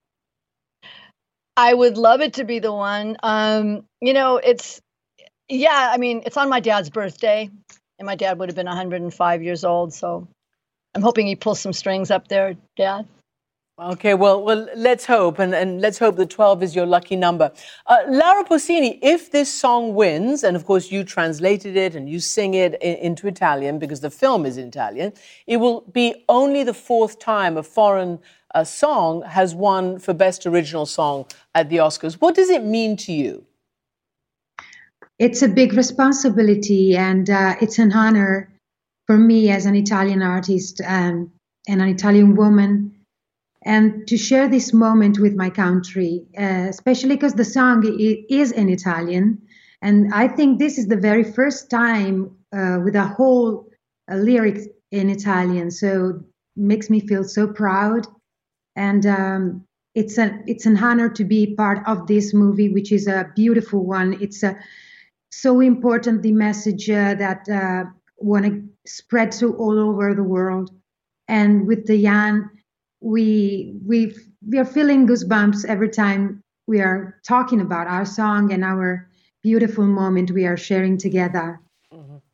I would love it to be the one. Um, you know, it's, yeah, I mean, it's on my dad's birthday, and my dad would have been one hundred five years old, so I'm hoping he pulls some strings up there, Dad. Okay, well, well, let's hope, and, and let's hope that twelve is your lucky number. Uh, Laura Pausini, if this song wins, and of course you translated it and you sing it in, into Italian because the film is in Italian, it will be only the fourth time a foreign uh, song has won for Best Original Song at the Oscars. What does it mean to you? It's a big responsibility, and uh, it's an honor for me as an Italian artist and, and an Italian woman, and to share this moment with my country, uh, especially because the song is in Italian. And I think this is the very first time uh, with a whole uh, lyrics in Italian. So it makes me feel so proud. And um, it's, a, it's an honor to be part of this movie, which is a beautiful one. It's a, so important, the message uh, that uh, want to spread to all over the world. And with Diane, we we we are feeling goosebumps every time we are talking about our song and our beautiful moment we are sharing together. Mm-hmm.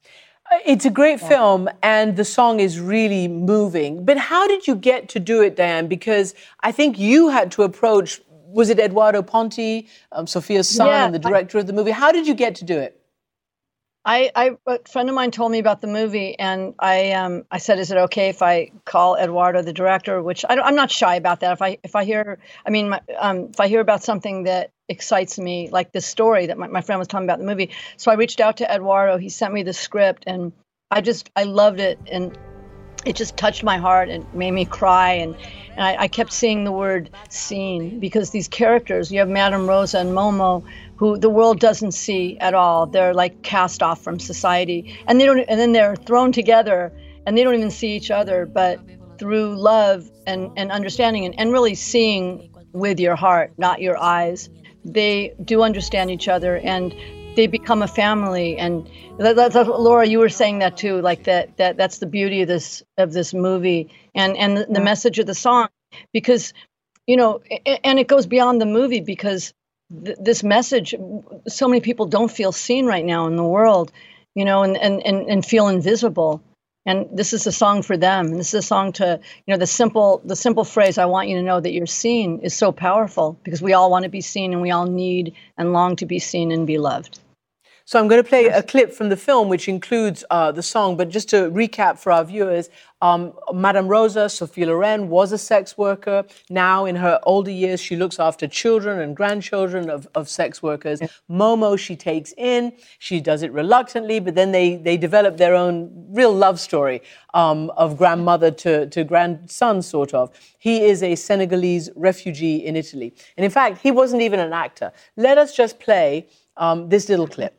It's a great film, and the song is really moving. But how did you get to do it, Diane? Because I think you had to approach, was it Eduardo Ponti, um, Sofia's son, Yeah, and the director of the movie? How did you get to do it? I, I, a friend of mine told me about the movie, and I, um, I said, "Is it okay if I call Eduardo, the director?" Which I don't, I'm not shy about that. If I, if I hear, I mean, my, um, if I hear about something that excites me, like this story that my, my friend was talking about in the movie, so I reached out to Eduardo. He sent me the script, and I just, I loved it, and it just touched my heart and made me cry. And, and I, I kept seeing the word "seen" because these characters, you have Madame Rosa and Momo, who the world doesn't see at all. They're like cast off from society, and they don't. And then they're thrown together, and they don't even see each other. But through love and, and understanding, and, and really seeing with your heart, not your eyes, they do understand each other, and they become a family. And that, that, that, Laura, you were saying that too, like that. That that's the beauty of this of this movie, and and the, the message of the song, because you know, and it goes beyond the movie because. This message, so many people don't feel seen right now in the world, you know, and, and, and, and feel invisible. And this is a song for them. And this is a song to, you know, the simple, the simple phrase, "I want you to know that you're seen," is so powerful because we all want to be seen, and we all need and long to be seen and be loved. So I'm going to play a clip from the film, which includes uh, the song. But just to recap for our viewers, um, Madame Rosa, Sophia Loren, was a sex worker. Now, in her older years, she looks after children and grandchildren of, of sex workers. Yeah. Momo, she takes in. She does it reluctantly, but then they, they develop their own real love story um, of grandmother to, to grandson, sort of. He is a Senegalese refugee in Italy. And in fact, he wasn't even an actor. Let us just play um, this little clip.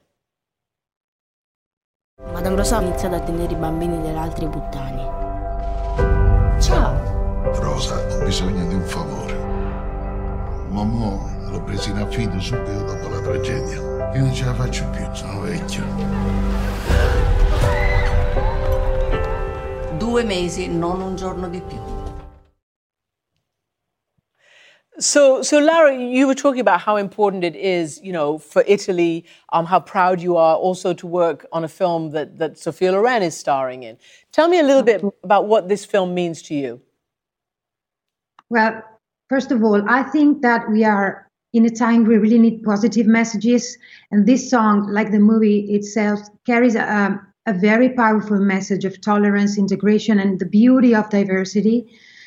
Madame Rosa ha iniziato a tenere I bambini delle altre puttane. Ciao. Rosa, ho bisogno di un favore. Mamma l'ho presa in affido subito dopo la tragedia. Io non ce la faccio più, sono vecchio. Due mesi, non un giorno di più. So, so Lara, you were talking about how important it is, you know, for Italy, um, how proud you are also to work on a film that, that Sophia Loren is starring in. Tell me a little bit about what this film means to you. Well, first of all, I think that we are in a time we really need positive messages. And this song, like the movie itself, carries a, a very powerful message of tolerance, integration, and the beauty of diversity.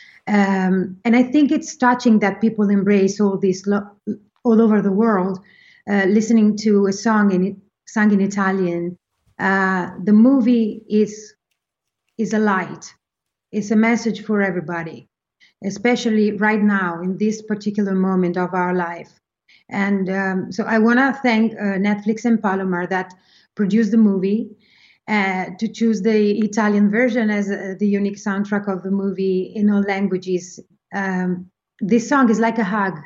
Um, and I think it's touching that people embrace all this lo- all over the world, uh, listening to a song in sung in Italian. Uh, the movie is is a light. It's a message for everybody, especially right now in this particular moment of our life. And um, so I want to thank uh, Netflix and Palomar that produced the movie. Uh, to choose the Italian version as uh, the unique soundtrack of the movie in all languages. Um, this song is like a hug.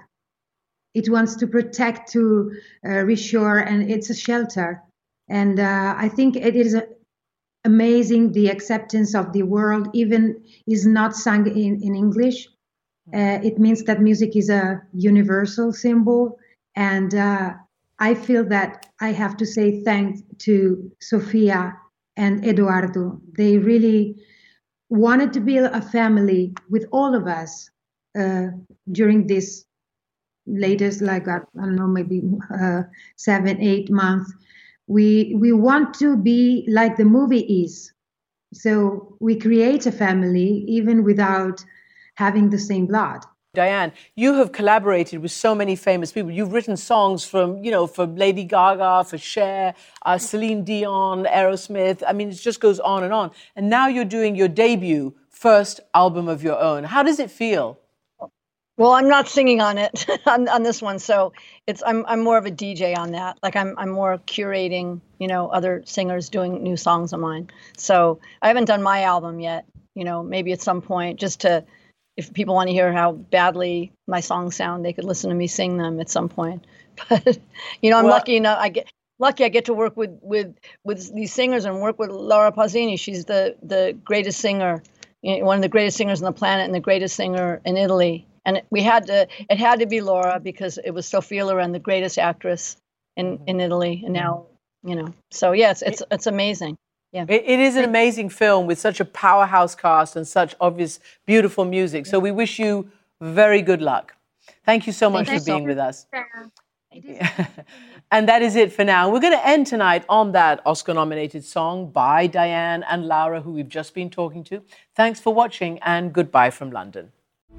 It wants to protect, to uh, reassure, and it's a shelter. And uh, I think it is uh, amazing the acceptance of the world, even is not sung in, in English. Uh, it means that music is a universal symbol. And uh, I feel that I have to say thanks to Sophia and Eduardo. They really wanted to build a family with all of us uh, during this latest, like, I don't know, maybe uh, seven, eight months. We, we want to be like the movie is. So we create a family even without having the same blood. Diane, you have collaborated with so many famous people. You've written songs from, you know, for Lady Gaga, for Cher, uh, Celine Dion, Aerosmith. I mean, it just goes on and on. And now you're doing your debut, first album of your own. How does it feel? Well, I'm not singing on it, on, on this one. So it's I'm I'm more of a D J on that. Like I'm I'm more curating, you know, other singers doing new songs of mine. So I haven't done my album yet. You know, maybe at some point, just to, if people want to hear how badly my songs sound, they could listen to me sing them at some point. But, you know, I'm well, lucky enough. I get lucky. I get to work with, with, with these singers and work with Laura Pausini. She's the, the greatest singer, you know, one of the greatest singers on the planet and the greatest singer in Italy. And we had to, it had to be Laura because it was Sophia Loren, the greatest actress in, in Italy. And now, you know, so yeah, it's, it's, it's amazing. Yeah. It, it is an amazing film with such a powerhouse cast and such obvious, beautiful music. So we wish you very good luck. Thank you so much Thank for you. being with us. And that is it for now. We're going to end tonight on that Oscar-nominated song by Diane and Laura, who we've just been talking to. Thanks for watching, and goodbye from London.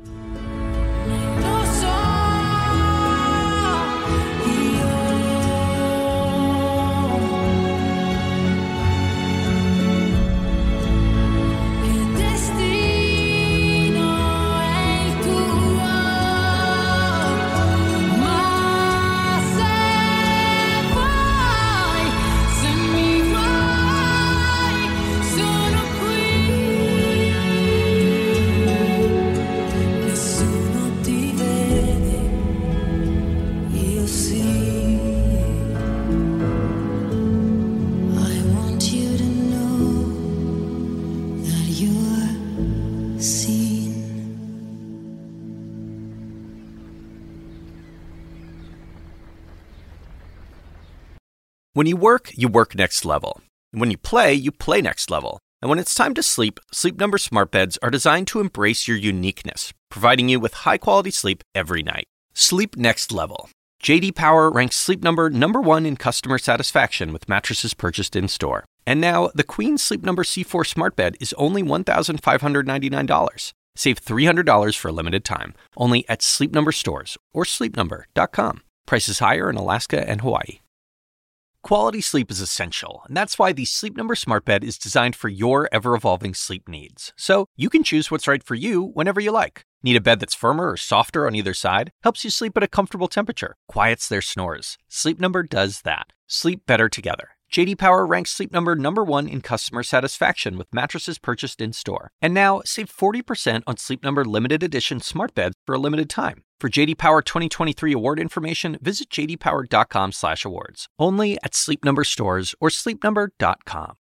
When you work, you work next level. And when you play, you play next level. And when it's time to sleep, Sleep Number smart beds are designed to embrace your uniqueness, providing you with high-quality sleep every night. Sleep next level. J D Power ranks Sleep Number number one in customer satisfaction with mattresses purchased in-store. And now, the Queen Sleep Number C four smart bed is only one thousand five hundred ninety-nine dollars. Save three hundred dollars for a limited time, only at Sleep Number stores or sleep number dot com. Prices higher in Alaska and Hawaii. Quality sleep is essential, and that's why the Sleep Number smart bed is designed for your ever-evolving sleep needs. So you can choose what's right for you whenever you like. Need a bed that's firmer or softer on either side? Helps you sleep at a comfortable temperature. Quiets their snores. Sleep Number does that. Sleep better together. J D Power ranks Sleep Number number one in customer satisfaction with mattresses purchased in-store. And now, save forty percent on Sleep Number limited edition smart beds for a limited time. For J D Power twenty twenty-three award information, visit j d power dot com slash awards. Only at Sleep Number stores or sleep number dot com.